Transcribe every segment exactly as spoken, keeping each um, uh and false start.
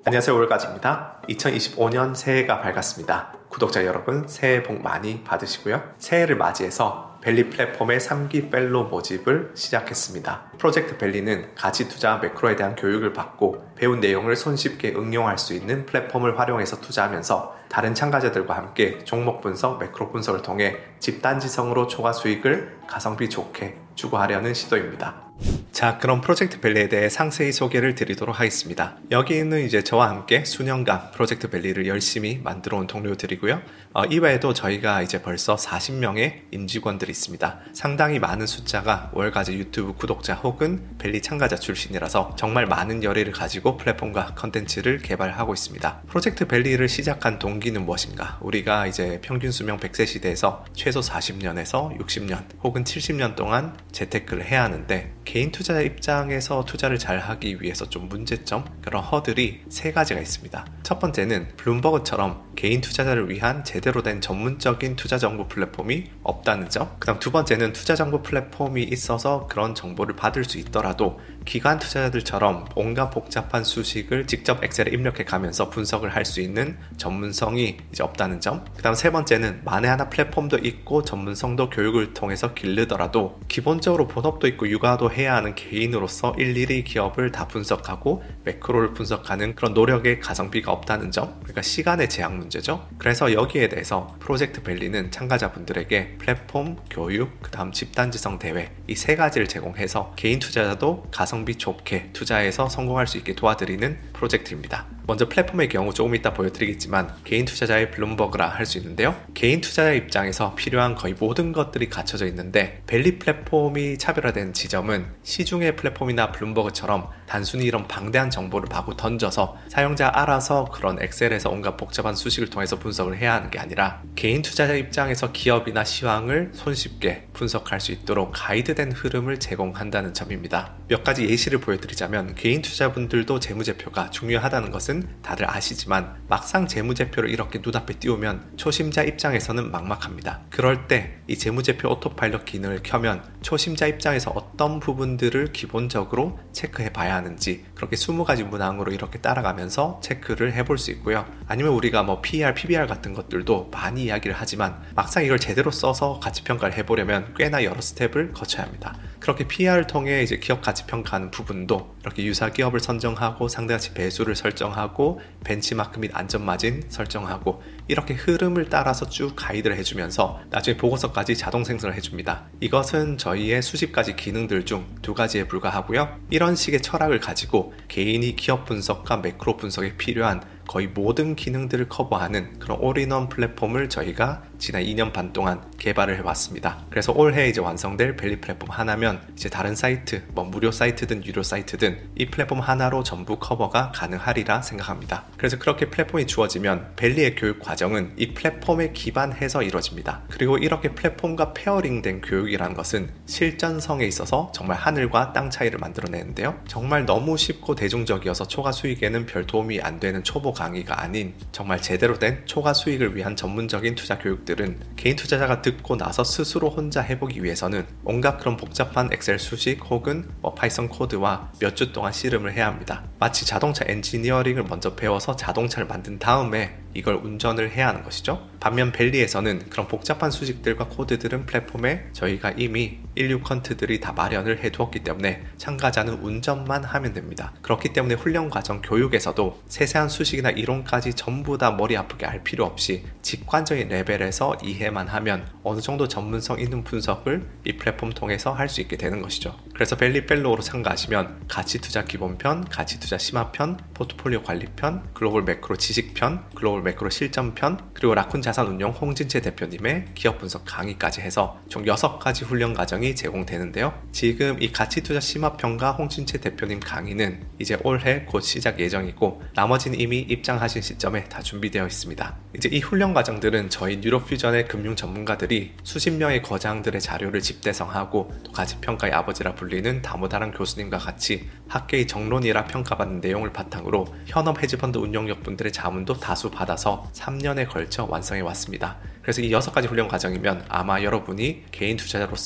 안녕하세요, 올가즈입니다. 이천이십오 년 새해가 밝았습니다. 구독자 여러분, 새해 복 많이 받으시고요. 새해를 맞이해서 벨리 플랫폼의 삼 기 펠로 모집을 시작했습니다. 프로젝트 벨리는 가치 투자 매크로에 대한 교육을 받고 배운 내용을 손쉽게 응용할 수 있는 플랫폼을 활용해서 투자하면서 다른 참가자들과 함께 종목 분석, 매크로 분석을 통해 집단지성으로 초과 수익을 가성비 좋게 추구하려는 시도입니다. 자, 그럼 프로젝트 벨리에 대해 상세히 소개를 드리도록 하겠습니다. 여기는 이제 저와 함께 수년간 프로젝트 벨리를 열심히 만들어 온 동료들이고요. 어, 이외에도 저희가 이제 벌써 사십 명의 임직원들이 있습니다. 상당히 많은 숫자가 월가즈 유튜브 구독자 혹은 벨리 참가자 출신이라서 정말 많은 열의를 가지고 플랫폼과 컨텐츠를 개발하고 있습니다. 프로젝트 벨리를 시작한 동기는 무엇인가? 우리가 이제 평균 수명 백 세 시대에서 최소 사십 년에서 육십 년 혹은 칠십 년 동안 재테크를 해야 하는데 개인 투자자 입장에서 투자를 잘 하기 위해서 좀 문제점, 그런 허들이 세 가지가 있습니다. 첫 번째는 블룸버그처럼 개인 투자자를 위한 제대로 된 전문적인 투자 정보 플랫폼이 없다는 점. 그 다음 두 번째는 투자 정보 플랫폼이 있어서 그런 정보를 받을 수 있더라도 기관 투자자들처럼 온갖 복잡한 수식을 직접 엑셀에 입력해 가면서 분석을 할 수 있는 전문성이 이제 없다는 점. 그 다음 세 번째는 만에 하나 플랫폼도 있고 전문성도 교육을 통해서 기르더라도 기본적으로 본업도 있고 육아도 해야 하는 개인으로서 일일이 기업을 다 분석하고 매크로를 분석하는 그런 노력의 가성비가 없다는 점. 그러니까 시간의 제약 문제죠. 그래서 여기에 대해서 프로젝트 벨리는 참가자분들에게 플랫폼, 교육, 그 다음 집단지성 대회 이 세 가지를 제공해서 개인 투자자도 가성비 좋게 투자해서 성공할 수 있게 도와드리는 프로젝트입니다. 먼저 플랫폼의 경우 조금 이따 보여드리겠지만 개인 투자자의 블룸버그라 할 수 있는데요. 개인 투자자 입장에서 필요한 거의 모든 것들이 갖춰져 있는데 벨리 플랫폼이 차별화된 지점은 시중의 플랫폼이나 블룸버그처럼 단순히 이런 방대한 정보를 마구 던져서 사용자 알아서 그런 엑셀에서 온갖 복잡한 수식을 통해서 분석을 해야 하는 게 아니라 개인 투자자 입장에서 기업이나 시황을 손쉽게 분석할 수 있도록 가이드된 흐름을 제공한다는 점입니다. 몇 가지 예시를 보여드리자면 개인 투자자분들도 재무제표가 중요하다는 것은 다들 아시지만 막상 재무제표를 이렇게 눈앞에 띄우면 초심자 입장에서는 막막합니다. 그럴 때 이 재무제표 오토파일럿 기능을 켜면 초심자 입장에서 어떤 부분들을 기본적으로 체크해 봐야 하는지 그렇게 이십 가지 문항으로 이렇게 따라가면서 체크를 해볼 수 있고요. 아니면 우리가 뭐 피이알, 피비알 같은 것들도 많이 이야기를 하지만 막상 이걸 제대로 써서 가치평가를 해보려면 꽤나 여러 스텝을 거쳐야 합니다. 그렇게 피이알을 통해 이제 기업 가치평가하는 부분도 이렇게 유사 기업을 선정하고 상대가치 배수를 설정하고 벤치마크 및 안전마진 설정하고 이렇게 흐름을 따라서 쭉 가이드를 해주면서 나중에 보고서까지 자동 생성을 해줍니다. 이것은 저희의 수십 가지 기능들 중 두 가지에 불과하고요. 이런 식의 철학을 가지고 개인이 기업 분석과 매크로 분석에 필요한 거의 모든 기능들을 커버하는 그런 올인원 플랫폼을 저희가 지난 이 년 반 동안 개발을 해왔습니다. 그래서 올해 이제 완성될 벨리 플랫폼 하나면 이제 다른 사이트, 뭐 무료 사이트든 유료 사이트든 이 플랫폼 하나로 전부 커버가 가능하리라 생각합니다. 그래서 그렇게 플랫폼이 주어지면 벨리의 교육 과정은 이 플랫폼에 기반해서 이루어집니다. 그리고 이렇게 플랫폼과 페어링된 교육이라는 것은 실전성에 있어서 정말 하늘과 땅 차이를 만들어내는데요. 정말 너무 쉽고 대중적이어서 초과 수익에는 별 도움이 안 되는 초보 강의가 아닌 정말 제대로 된 초과 수익을 위한 전문적인 투자 교육들은 개인 투자자가 듣고 나서 스스로 혼자 해보기 위해서는 온갖 그런 복잡한 엑셀 수식 혹은 뭐 파이썬 코드와 몇 주 동안 씨름을 해야 합니다. 마치 자동차 엔지니어링을 먼저 배워서 자동차를 만든 다음에 이걸 운전을 해야 하는 것이죠. 반면 벨리에서는 그런 복잡한 수식들과 코드들은 플랫폼에 저희가 이미 인류 컨트들이 다 마련을 해두었기 때문에 참가자는 운전만 하면 됩니다. 그렇기 때문에 훈련 과정 교육에서도 세세한 수식이나 이론까지 전부 다 머리 아프게 알 필요 없이 직관적인 레벨에서 이해만 하면 어느 정도 전문성 있는 분석을 이 플랫폼 통해서 할 수 있게 되는 것이죠. 그래서 벨리 펠로우로 참가하시면 가치투자 기본편, 가치투자 심화편, 포트폴리오 관리편, 글로벌 매크로 지식편, 글로벌 매크로 실전편, 그리고 라쿤 자산운용 홍진채 대표님의 기업 분석 강의까지 해서 총 여섯 가지 훈련 과정이 제공되는데요. 지금 이 가치투자 심화편과 홍진채 대표님 강의는 이제 올해 곧 시작 예정이고 나머지는 이미 입장하신 시점에 다 준비되어 있습니다. 이제 이 훈련 과정들은 저희 뉴로퓨전의 금융 전문가들이 수십 명의 거장들의 자료를 집대성하고 또 가치평가의 아버지라 불리는 다모다란 교수님과 같이 학계의 정론이라 평가받는 내용을 바탕으로 현업 헤지펀드 운용력 분들의 자문도 다수 받아서 삼 년에 걸쳐 완성해 왔습니다. 그래서 이 여섯 가지 훈련 과정이면 아마 여러분이 개인 투자자로서는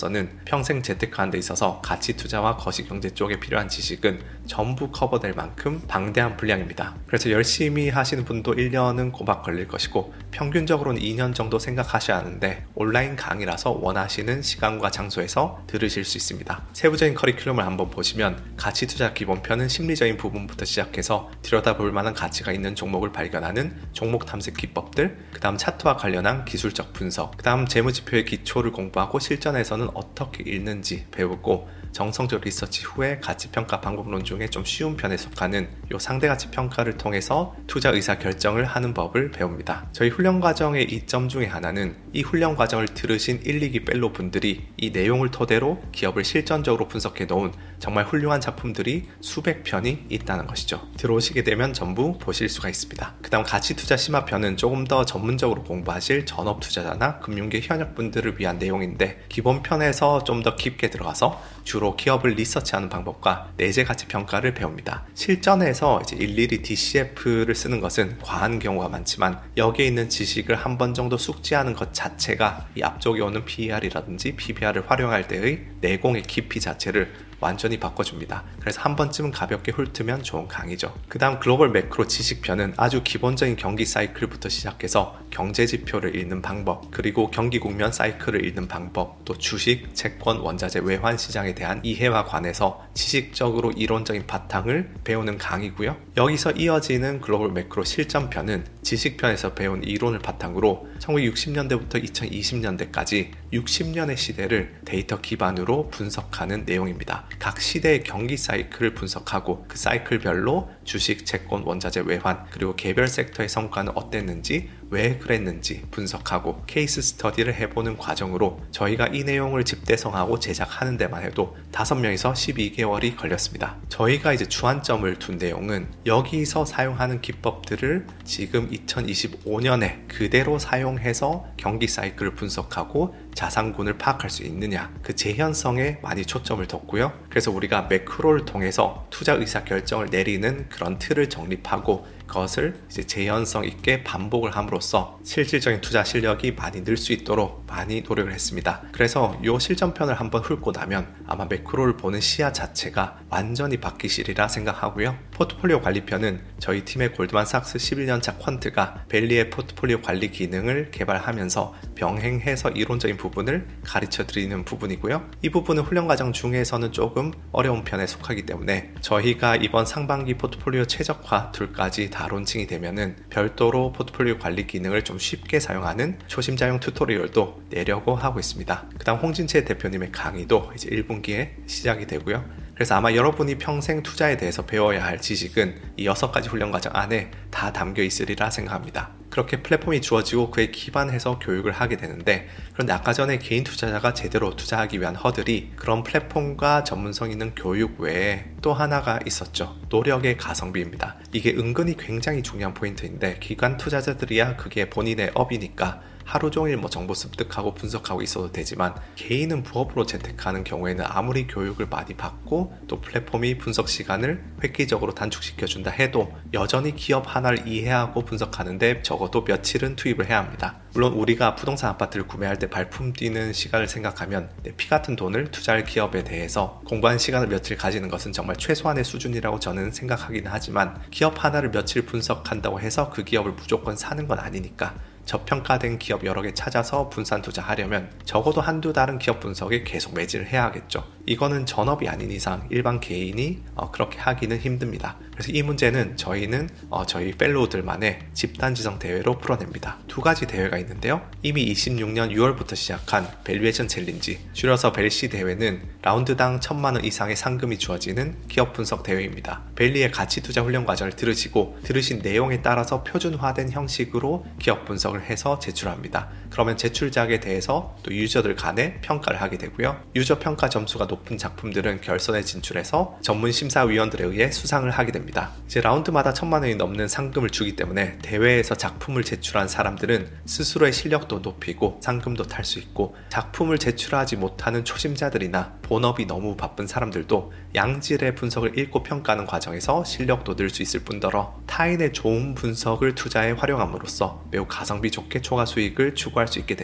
평생 재테크하는 데 있어서 가치 투자와 거시경제 쪽에 필요한 지식은 전부 커버될 만큼 방대한 분량입니다. 그래서 열심히 하시는 분도 일 년은 꼬박 걸릴 것이고 평균적으로는 이 년 정도 생각하셔야 하는데 온라인 강의라서 원하시는 시간과 장소에서 들으실 수 있습니다. 세부적인 커리큘럼을 한번 보시면 가치 투자 기본편은 심리적인 부분부터 시작해서 들여다볼 만한 가치가 있는 종목을 발견하는 종목 탐색 기법들, 그 다음 차트와 관련한 기술적 분석, 그 다음 재무지표의 기초를 공부하고 실전에서는 어떻게 읽는지 배우고 정성적 리서치 후에 가치평가 방법론 중에 좀 쉬운 편에 속하는 이 상대가치평가를 통해서 투자 의사 결정을 하는 법을 배웁니다. 저희 훈련 과정의 이점 중에 하나는 이 훈련 과정을 들으신 일, 이 기 펠로 분들이 이 내용을 토대로 기업을 실전적으로 분석해 놓은 정말 훌륭한 작품들이 수백 편이 있다는 것이죠. 들어오시게 되면 전부 보실 수가 있습니다. 그 다음 가치투자 심화편은 조금 더 전문적으로 공부하실 전업투자자나 금융계 현역분들을 위한 내용인데 기본편에서 좀 더 깊게 들어가서 주로 기업을 리서치하는 방법과 내재 가치 평가를 배웁니다. 실전에서 이제 일일이 디씨에프를 쓰는 것은 과한 경우가 많지만 여기에 있는 지식을 한 번 정도 숙지하는 것 자체가 이 앞쪽에 오는 피이알이라든지 피비알을 활용할 때의 내공의 깊이 자체를 완전히 바꿔줍니다. 그래서 한 번쯤은 가볍게 훑으면 좋은 강의죠. 그 다음 글로벌 매크로 지식편은 아주 기본적인 경기 사이클부터 시작해서 경제지표를 읽는 방법, 그리고 경기 국면 사이클을 읽는 방법, 또 주식, 채권, 원자재, 외환 시장에 대한 이해와 관해서 지식적으로 이론적인 바탕을 배우는 강의고요. 여기서 이어지는 글로벌 매크로 실전편은 지식편에서 배운 이론을 바탕으로 천구백육십 년대부터 이천이십 년대까지 육십 년의 시대를 데이터 기반으로 분석하는 내용입니다. 각 시대의 경기 사이클을 분석하고 그 사이클별로 주식, 채권, 원자재, 외환, 그리고 개별 섹터의 성과는 어땠는지, 왜 그랬는지 분석하고 케이스 스터디를 해보는 과정으로 저희가 이 내용을 집대성하고 제작하는 데만 해도 다섯 명에서 십이 개월이 걸렸습니다. 저희가 이제 주안점을 둔 내용은 여기서 사용하는 기법들을 지금 이천이십오 년에 그대로 사용해서 경기 사이클을 분석하고 자산군을 파악할 수 있느냐, 그 재현성에 많이 초점을 뒀고요. 그래서 우리가 매크로를 통해서 투자 의사 결정을 내리는 그런 틀을 정립하고 그것을 이제 재현성 있게 반복을 함으로써 실질적인 투자 실력이 많이 늘 수 있도록 많이 노력을 했습니다. 그래서 이 실전편을 한번 훑고 나면 아마 매크로를 보는 시야 자체가 완전히 바뀌시리라 생각하고요. 포트폴리오 관리편은 저희 팀의 골드만삭스 십일 년 차 퀀트가 벨리의 포트폴리오 관리 기능을 개발하면서 병행해서 이론적인 부분을 가르쳐 드리는 부분이고요. 이 부분은 훈련 과정 중에서는 조금 어려운 편에 속하기 때문에 저희가 이번 상반기 포트폴리오 최적화 툴까지 다 론칭이 되면은 별도로 포트폴리오 관리 기능을 좀 쉽게 사용하는 초심자용 튜토리얼도 내려고 하고 있습니다. 그 다음 홍진채 대표님의 강의도 이제 일 분기에 시작이 되고요. 그래서 아마 여러분이 평생 투자에 대해서 배워야 할 지식은 이 여섯 가지 훈련 과정 안에 다 담겨 있으리라 생각합니다. 그렇게 플랫폼이 주어지고 그에 기반해서 교육을 하게 되는데, 그런데 아까 전에 개인 투자자가 제대로 투자하기 위한 허들이 그런 플랫폼과 전문성 있는 교육 외에 또 하나가 있었죠. 노력의 가성비입니다. 이게 은근히 굉장히 중요한 포인트인데 기관 투자자들이야 그게 본인의 업이니까 하루 종일 뭐 정보 습득하고 분석하고 있어도 되지만 개인은 부업으로 재테크하는 경우에는 아무리 교육을 많이 받고 또 플랫폼이 분석 시간을 획기적으로 단축시켜준다 해도 여전히 기업 하나를 이해하고 분석하는데 적어도 며칠은 투입을 해야 합니다. 물론 우리가 부동산 아파트를 구매할 때 발품 뛰는 시간을 생각하면 내 피 같은 돈을 투자할 기업에 대해서 공부하는 시간을 며칠 가지는 것은 정말 최소한의 수준이라고 저는 생각하기는 하지만 기업 하나를 며칠 분석한다고 해서 그 기업을 무조건 사는 건 아니니까 저평가된 기업 여러 개 찾아서 분산 투자하려면 적어도 한두 달은 기업 분석에 계속 매진을 해야 하겠죠. 이거는 전업이 아닌 이상 일반 개인이 어, 그렇게 하기는 힘듭니다. 그래서 이 문제는 저희는 어, 저희 펠로우들만의 집단지성 대회로 풀어냅니다. 두 가지 대회가 있는데요. 이미 이십육 년 유월부터 시작한 밸류에이션 챌린지, 줄여서 벨씨 대회는 라운드당 천만 원 이상의 상금이 주어지는 기업 분석 대회입니다. 벨리의 가치 투자 훈련 과정을 들으시고 들으신 내용에 따라서 표준화된 형식으로 기업 분석을 해서 제출합니다. 그러면 제출작에 대해서 또 유저들 간에 평가를 하게 되고요. 유저 평가 점수가 높은 작품들은 결선에 진출해서 전문 심사위원들에 의해 수상을 하게 됩니다. 이제 라운드마다 천만 원이 넘는 상금을 주기 때문에 대회에서 작품을 제출한 사람들은 스스로의 실력도 높이고 상금도 탈 수 있고, 작품을 제출하지 못하는 초심자들이나 본업이 너무 바쁜 사람들도 양질의 분석을 읽고 평가하는 과정에서 실력도 늘 수 있을 뿐더러 타인의 좋은 분석을 투자에 활용함으로써 매우 가성비 좋게 초과 수익을 추구할 수 있게 되죠.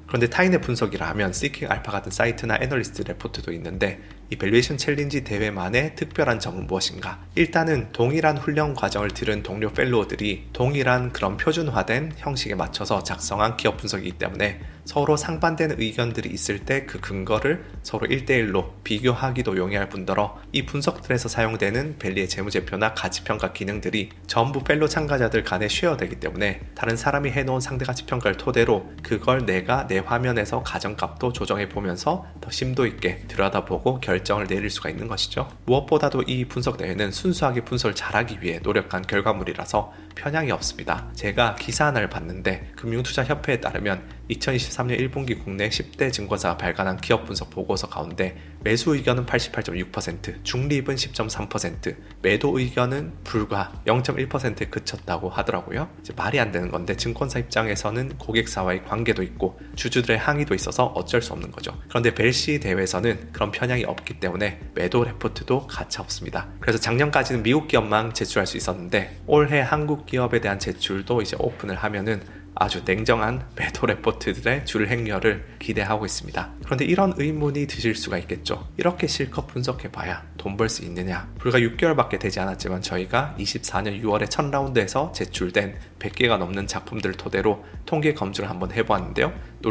그런데 타인의 분석이라 하면 시킹 알파 같은 사이트나 애널리스트 레포트도 있는데 이 밸류에이션 챌린지 대회만의 특별한 점은 무엇인가? 일단은 동일한 훈련 과정을 들은 동료 펠로우들이 동일한 그런 표준화된 형식에 맞춰서 작성한 기업 분석이기 때문에 서로 상반되는 의견들이 있을 때 그 근거를 서로 일 대일로 비교하기도 용이할 뿐더러 이 분석들에서 사용되는 밸리의 재무제표나 가치평가 기능들이 전부 펠로 참가자들 간에 쉐어되기 때문에 다른 사람이 해놓은 상대가치평가를 토대로 그걸 내가 내 화면에서 가정값도 조정해 보면서 더 심도 있게 들여다보고 결정을 내릴 수가 있는 것이죠. 무엇보다도 이 분석 대회는 순수하게 분석을 잘하기 위해 노력한 결과물이라서 편향이 없습니다. 제가 기사 하나를 봤는데 금융투자협회에 따르면 이천이십삼 년 일 분기 국내 십 대 증권사가 발간한 기업 분석 보고서 가운데 매수 의견은 팔십팔 점 육 퍼센트, 중립은 십 점 삼 퍼센트, 매도 의견은 불과 영 점 일 퍼센트에 그쳤다고 하더라고요. 이제 말이 안 되는 건데 증권사 입장에서는 고객사와의 관계도 있고 주주들의 항의도 있어서 어쩔 수 없는 거죠. 그런데 벨시 대회에서는 그런 편향이 없기 때문에 매도 레포트도 가차 없습니다. 그래서 작년까지는 미국 기업만 제출할 수 있었는데 올해 한국 기업에 대한 제출도 이제 오픈을 하면은 아주 냉정한 매도 레포트들의 줄 행렬을 기대하고 있습니다. 그런데 이런 의문이 드실 수가 있겠죠. 이렇게 실컷 분석해봐야 돈 벌 수 있느냐? 불과 육 개월밖에 되지 않았지만 저희가 이십사 년 유월에 첫 라운드에서 제출된 백 개가 넘는 작품들을 토대로 통계 검증을 한번 해보았는데요.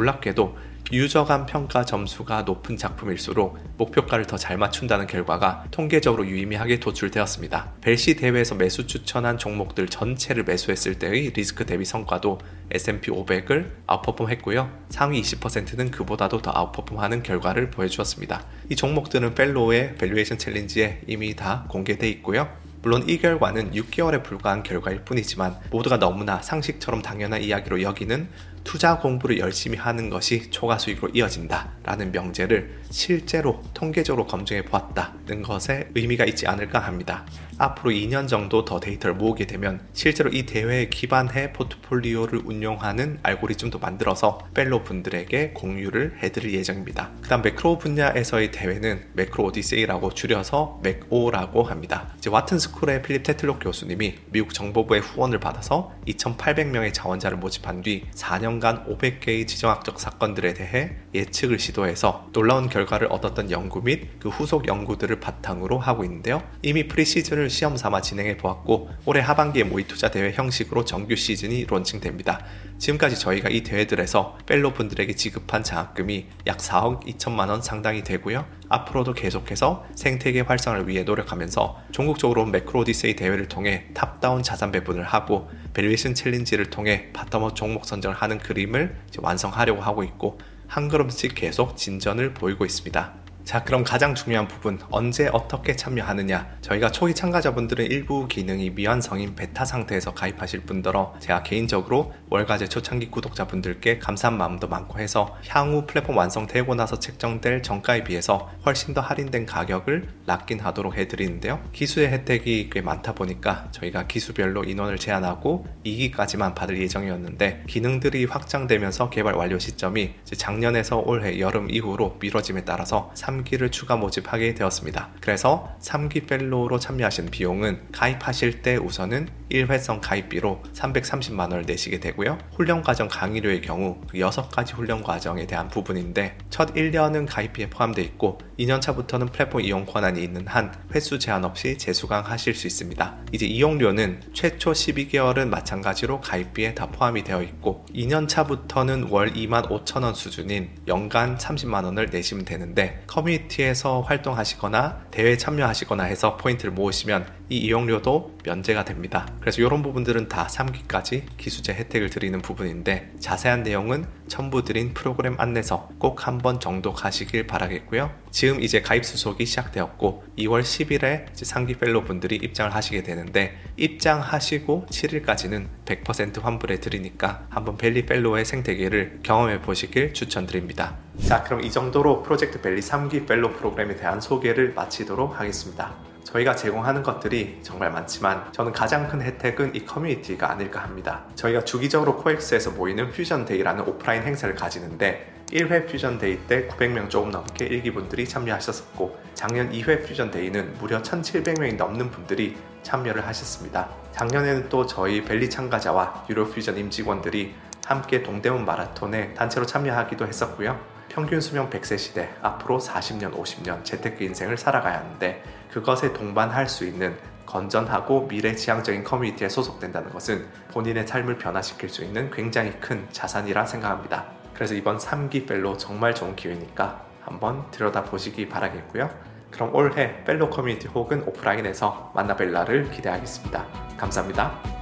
놀랍게도 유저간 평가 점수가 높은 작품일수록 목표가를 더 잘 맞춘다는 결과가 통계적으로 유의미하게 도출되었습니다. 벨시 대회에서 매수 추천한 종목들 전체를 매수했을 때의 리스크 대비 성과도 에스 앤 피 오백을 아웃퍼폼 했고요. 상위 이십 퍼센트는 그보다도 더 아웃퍼폼하는 결과를 보여주었습니다. 이 종목들은 펠로우의 밸류에이션 챌린지에 이미 다 공개되어 있고요. 물론 이 결과는 육 개월에 불과한 결과일 뿐이지만 모두가 너무나 상식처럼 당연한 이야기로 여기는 투자 공부를 열심히 하는 것이 초과 수익으로 이어진다 라는 명제를 실제로 통계적으로 검증해 보았다는 것에 의미가 있지 않을까 합니다. 앞으로 이 년 정도 더 데이터를 모으게 되면 실제로 이 대회에 기반해 포트폴리오를 운용하는 알고리즘도 만들어서 펠로 분들에게 공유를 해드릴 예정입니다. 그 다음 매크로 분야에서의 대회는 매크로 오디세이라고 줄여서 맥오라고 합니다. 이제 와튼 스쿨의 필립 테틀록 교수님이 미국 정보부의 후원을 받아서 이천팔백 명의 자원자를 모집한 뒤 사 년간 오백 개의 지정학적 사건들에 대해 예측을 시도해서 놀라운 결과를 얻었던 연구 및 그 후속 연구들을 바탕으로 하고 있는데요. 이미 프리시즌을 시험 삼아 진행해 보았고 올해 하반기에 모의투자 대회 형식으로 정규 시즌이 론칭됩니다. 지금까지 저희가 이 대회들에서 펠로 분들에게 지급한 장학금이 약 사억 이천만 원 상당이 되고요. 앞으로도 계속해서 생태계 활성화를 위해 노력하면서 전국적으로 매크로 오디세이 대회를 통해 탑다운 자산 배분을 하고 밸류에이션 챌린지를 통해 바텀업 종목 선정을 하는 그림을 이제 완성하려고 하고 있고 한 걸음씩 계속 진전을 보이고 있습니다. 자, 그럼 가장 중요한 부분, 언제 어떻게 참여하느냐. 저희가 초기 참가자분들은 일부 기능이 미완성인 베타 상태에서 가입하실 뿐더러 제가 개인적으로 월가제 초창기 구독자분들께 감사한 마음도 많고 해서 향후 플랫폼 완성되고 나서 책정될 정가에 비해서 훨씬 더 할인된 가격을 락인하도록 해드리는데요. 기수의 혜택이 꽤 많다 보니까 저희가 기수별로 인원을 제한하고 이 기까지만 받을 예정이었는데 기능들이 확장되면서 개발 완료 시점이 작년에서 올해 여름 이후로 미뤄짐에 따라서 삼 기를 추가 모집하게 되었습니다. 그래서 삼 기 펠로우로 참여하신 비용은 가입하실 때 우선은 일회성 가입비로 삼백삼십만 원을 내시게 되고요. 훈련과정 강의료의 경우 여섯 가지 훈련과정에 대한 부분인데 첫 일 년은 가입비에 포함되어 있고 이 년 차부터는 플랫폼 이용 권한이 있는 한 횟수 제한 없이 재수강하실 수 있습니다. 이제 이용료는 최초 십이 개월은 마찬가지로 가입비에 다 포함이 되어 있고 이 년 차부터는 월 이만 오천 원 수준인 연간 삼십만 원을 내시면 되는데 커뮤니티에서 활동하시거나 대회에 참여하시거나 해서 포인트를 모으시면 이 이용료도 면제가 됩니다. 그래서 이런 부분들은 다 삼 기까지 기수제 혜택을 드리는 부분인데 자세한 내용은 첨부 드린 프로그램 안내서 꼭 한 번 정도 가시길 바라겠고요. 지금 이제 가입 수속이 시작되었고 이월 십일에 이제 상기 펠로 분들이 입장을 하시게 되는데 입장하시고 칠 일까지는 백 퍼센트 환불해 드리니까 한번 벨리 펠로의 생태계를 경험해 보시길 추천드립니다. 자, 그럼 이 정도로 프로젝트 벨리 삼 기 펠로 프로그램에 대한 소개를 마치도록 하겠습니다. 저희가 제공하는 것들이 정말 많지만 저는 가장 큰 혜택은 이 커뮤니티가 아닐까 합니다. 저희가 주기적으로 코엑스에서 모이는 퓨전데이라는 오프라인 행사를 가지는데 일 회 퓨전데이 때 구백 명 조금 넘게 일 기분들이 참여하셨었고 작년 이 회 퓨전데이는 무려 천칠백 명이 넘는 분들이 참여를 하셨습니다. 작년에는 또 저희 벨리 참가자와 유로 퓨전 임직원들이 함께 동대문 마라톤에 단체로 참여하기도 했었고요. 평균 수명 백 세 시대, 앞으로 사십 년, 오십 년 재테크 인생을 살아가야 하는데 그것에 동반할 수 있는 건전하고 미래지향적인 커뮤니티에 소속된다는 것은 본인의 삶을 변화시킬 수 있는 굉장히 큰 자산이라 생각합니다. 그래서 이번 삼 기 펠로우 정말 좋은 기회니까 한번 들여다보시기 바라겠고요. 그럼 올해 펠로우 커뮤니티 혹은 오프라인에서 만나뵐 날을 기대하겠습니다. 감사합니다.